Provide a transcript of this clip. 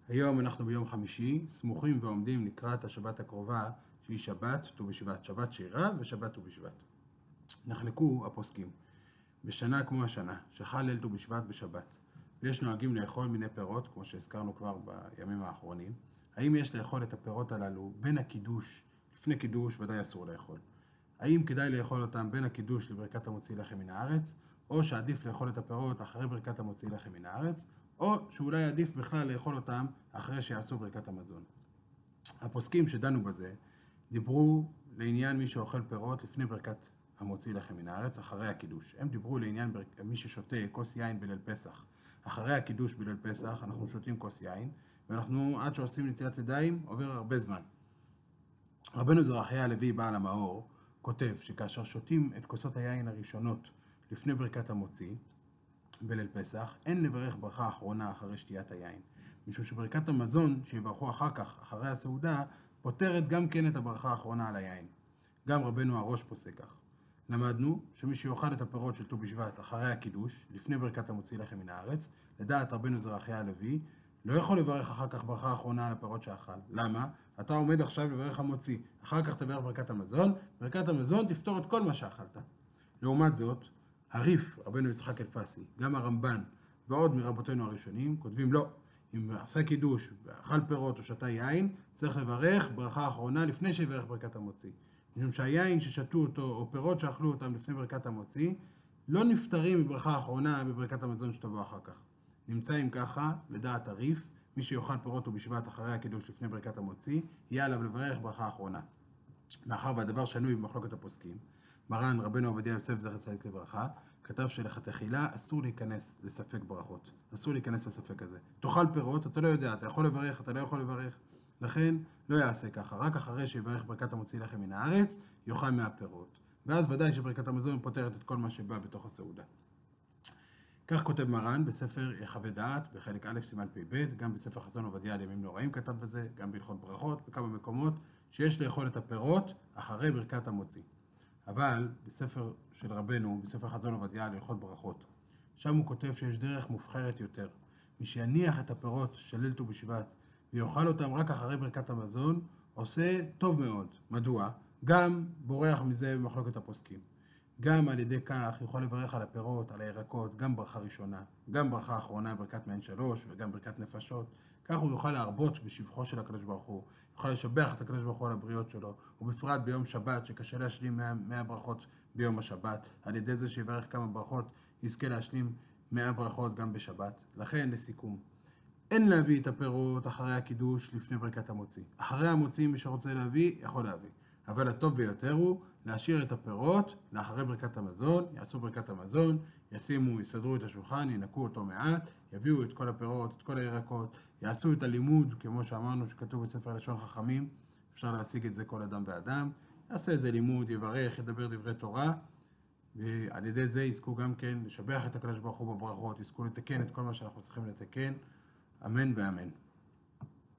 היום אנחנו ביום חמישי, סמוכים ועומדים לקראת השבת הקרובה, שהיא שבת ט"ו בשבט, שבת שירה ושבת ט"ו בשבט. נחלקו הפוסקים. בשנה כמו השנה, שחל ליל ט"ו בשבט בשבת, ויש נוהגים לאכול מיני פירות, כמו שהזכרנו כבר בימים האחרונים. האם יש לאכול את הפירות הללו בין הקידוש, לפני קידוש ודאי אסור לאכול. האם כדאי לאכול אותם בין הקידוש לברכת המוציא לחם מן הארץ, או שעדיף לאכול את הפירות אחרי ברכת המוציא לחם מן הארץ, או שאולי עדיף בכלל לאכול אותם אחרי שיעשו ברכת המזון. הפוסקים שדנו בזה דיברו לעניין מי שאוכל פירות לפני ברכת המוציא לחם מן הארץ, אחרי הקידוש. הם דיברו לעניין מי ששותה כוס יין בליל פסח. אחרי הקידוש בליל פסח אנחנו שותים כוס יין, ואנחנו עד שעושים נטילת ידיים עובר הרבה זמן. רבנו זרחיה הלוי בעל המאור כותב שכאשר שותים את כוסות היין הראשונות לפני ברכת המוציא בליל פסח, אין לברך ברכה אחרונה אחרי שתיית היין, משום שברכת המזון שיברכו אחר כך, אחרי הסעודה, פותרת גם כן את הברכה האחרונה על היין. גם רבנו הראש פוסק כך. למדנו שמי שיאכל את הפירות של ט"ו בשבט אחרי הקידוש, לפני ברכת המוציא לחם מן הארץ, לדעת רבנו זרחיה הלוי, לא יכול לברך אחר כך ברכה אחרונה על הפירות שאכל. למה? אתה עומד עכשיו לברך המוציא, אחר כך תברך ברכת המזון, ברכת המזון תפתור את כל מה שאכלת. לעומת זאת, הריף, רבנו יצחק אלפסי, גם הרמב"ן ועוד מרבותינו הראשונים, כותבים לא. אם עשה קידוש ואכל פירות או שתה יין, צריך לברך ברכה אחרונה לפני שיברך ברכת המוציא. משום שהיין ששתו אותו או פירות שאכלו אותם לפני ברכת המוציא, לא נפטרים בברכה האחרונה בברכת המזון שתבוא אחר כך. נמצא אם ככה, לדעת הריף, מי שיאכל פירות ובשבט אחרי הקידוש לפני ברכת המוציא, יהיה עליו לברך ברכה אחרונה. מאחר והדבר שנוי במחלוקת הפוסקים, מרן רבנו עובדיה יוסף זכר צדיק לברכה, כתב שלכתחילה אסור להיכנס לספק ברכות. אסור להיכנס לספק הזה. תאכל פירות, אתה לא יודע, אתה יכול לברך, אתה לא יכול לברך. לכן לא יעשה ככה. רק אחרי שיברך ברכת המוציא לחם מן הארץ, יאכל מהפירות. ואז ודאי שברכת המזון פותרת את כל מה שבא בתוך הסעודה. כך כותב מרן בספר יחווה דעת, בחלק א' סימן פ"ב, גם בספר חזון עובדיה על ימים נוראים כתב בזה, גם בהלכות ברכות, בכמה מקומות, שיש לאכול את הפירות אחרי ברכת המוציא. אבל בספר של רבנו, בספר חזון עובדיה על הלכות ברכות, שם הוא כותב שיש דרך מובחרת יותר. מי שיניח את הפירות של ליל ט"ו בשבט ויאכל אותם רק אחרי ברכת המזון, עושה טוב מאוד. מדוע? גם בורח מזה במחלוקת הפוסקים. גם על ידי כך יכול לברך על הפירות, על הירקות, גם ברכה ראשונה, גם ברכה אחרונה, ברכת מעין שלוש וגם ברכת נפשות. כך הוא יוכל להרבות בשבחו של הקדוש ברוך הוא, יוכל לשבח את הקדוש ברוך הוא על הבריות שלו, ובפרט ביום שבת שקשה להשלים 100 ברכות ביום השבת. על ידי זה שיברך כמה ברכות יזכה להשלים 100 ברכות גם בשבת. לכן לסיכום, אין להביא את הפירות אחרי הקידוש לפני ברכת המוציא. אחרי המוציא מי שרוצה להביא יכול להביא. אבל הטוב ביותר הוא להשאיר את הפירות לאחרי ברכת המזון, יעשו ברכת המזון, יסדרו את השולחן, ינקו אותו מעט, יביאו את כל הפירות, את כל הירקות, יעשו את הלימוד, כמו שאמרנו שכתוב בספר לשון חכמים, אפשר להשיג את זה כל אדם ואדם, יעשה איזה לימוד, יברך, ידבר דברי תורה, ועל ידי זה יזכו גם כן לשבח את הקדוש ברוך הוא בברכות, יזכו לתקן את כל מה שאנחנו צריכים לתקן, אמן ואמן.